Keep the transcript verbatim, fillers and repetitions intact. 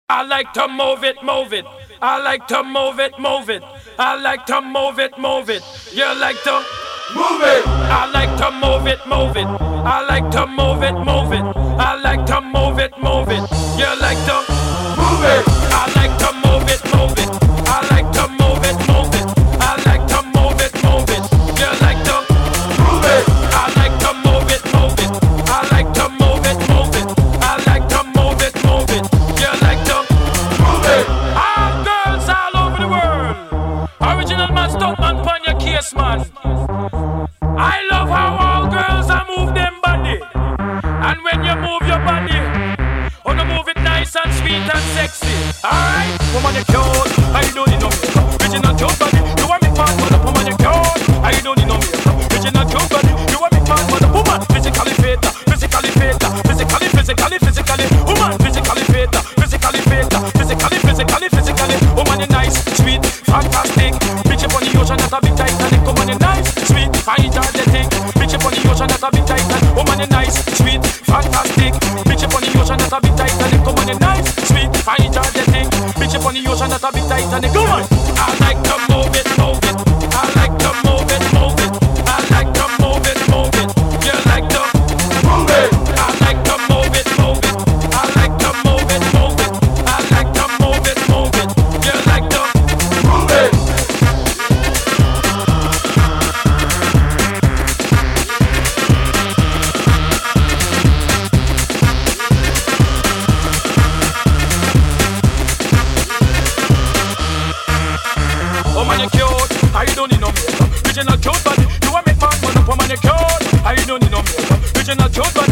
I like to move it, move it. I like to move it, move it. I like to move it, move it. You like to move it. I like to move it, move it. I like to move it, move it. I like to move it, move it. You like to move it. I like to move it, move it. I like to move it, move it. I like to move it, move it. You like to move it. I like to move it, move it. I like to move it, move it. I like to move it, move it. You like to move it. All girls all over the world. Original man, stunt man, pon your case, man. I love how all girls are move them body. And when you move your body, oh, you move it nice and sweet and sexy. Alright? Woman, you cute. I don't need no makeup. Original cute body. You want me fat, mother. Woman, you cute. I don't need no makeup. Original cute body. You want me fat, mother. Woman, physically fit. Physically fit. Physically, physically, physically. Woman, physically fit. Physically fit. Physically, physically, physically. Woman, you nice, sweet, fantastic. Bitch up on the ocean, that's a big Titanic. Woman, you nice, sweet, fine, energetic. Bitch up on the ocean, that's a big Titanic. Woman, you nice, sweet, fantastic. Bitch up on the ocean, that's a big Titanic. Woman, you nice, sweet, fine, energetic. Bitch up on the ocean, that's a big Titanic. Come on. I like to move it, move it. I like to move it, move it. I like to move it, move it. You like to move it. I like to move it, move it. I like to move it, move it. I like to move it, move it. You like to move it. Oh man, you cute. I don't need no makeup. Original cute body. You want me fat, man up. Oh man, you cute. I don't need no makeup. Original cute body.